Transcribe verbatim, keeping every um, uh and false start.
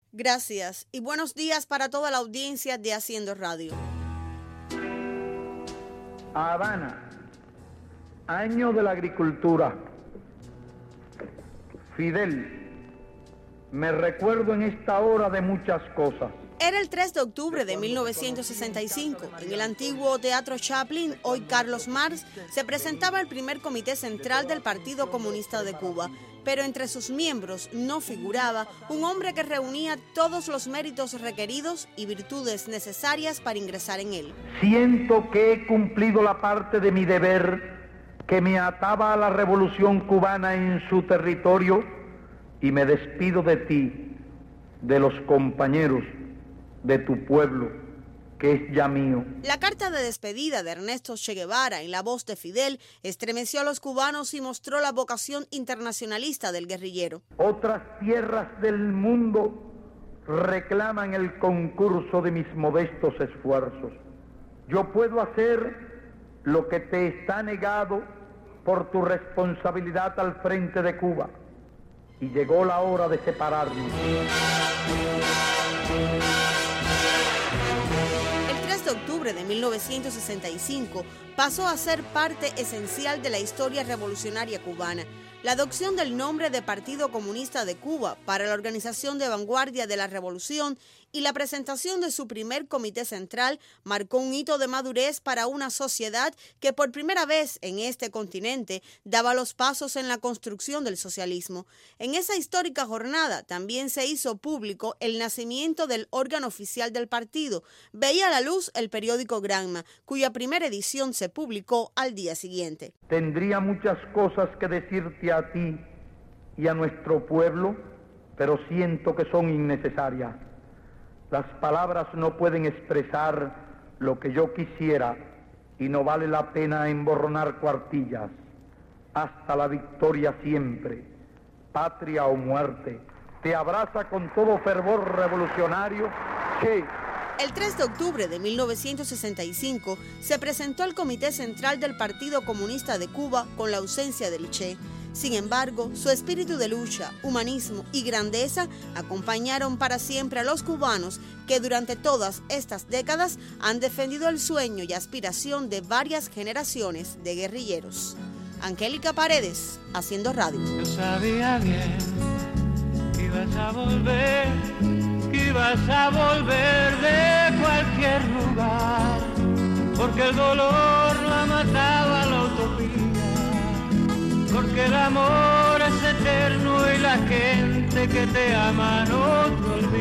Gracias y buenos días para toda la audiencia de Haciendo Radio. Habana, año de la agricultura. Fidel, me recuerdo en esta hora de muchas cosas. Era el tres de octubre de mil novecientos sesenta y cinco. En el antiguo Teatro Chaplin, hoy Carlos Marx, se presentaba el primer comité central del Partido Comunista de Cuba. Pero entre sus miembros no figuraba un hombre que reunía todos los méritos requeridos y virtudes necesarias para ingresar en él. Siento que he cumplido la parte de mi deber que me ataba a la revolución cubana en su territorio y me despido de ti, de los compañeros, de tu pueblo, que es ya mío. La carta de despedida de Ernesto Che Guevara en la voz de Fidel estremeció a los cubanos y mostró la vocación internacionalista del guerrillero. Otras tierras del mundo reclaman el concurso de mis modestos esfuerzos. Yo puedo hacer lo que te está negado por tu responsabilidad al frente de Cuba. Y llegó la hora de separarnos. De octubre de mil novecientos sesenta y cinco pasó a ser parte esencial de la historia revolucionaria cubana. La adopción del nombre de Partido Comunista de Cuba para la organización de vanguardia de la revolución y la presentación de su primer comité central marcó un hito de madurez para una sociedad que por primera vez en este continente daba los pasos en la construcción del socialismo. En esa histórica jornada también se hizo público el nacimiento del órgano oficial del partido. Veía la luz el periódico Granma, cuya primera edición se publicó al día siguiente. Tendría muchas cosas que decirte a ti y a nuestro pueblo, pero siento que son innecesarias. Las palabras no pueden expresar lo que yo quisiera y no vale la pena emborronar cuartillas. Hasta la victoria siempre, patria o muerte. Te abraza con todo fervor revolucionario, Che. El tres de octubre de mil novecientos sesenta y cinco se presentó el Comité Central del Partido Comunista de Cuba con la ausencia del Che. Sin embargo, su espíritu de lucha, humanismo y grandeza acompañaron para siempre a los cubanos que durante todas estas décadas han defendido el sueño y aspiración de varias generaciones de guerrilleros. Angélica Paredes, Haciendo Radio. Yo sabía bien que ibas a volver, que ibas a volver de cualquier lugar, porque el dolor la mataba a la utopía. Porque el amor es eterno y la gente que te ama no te olvida.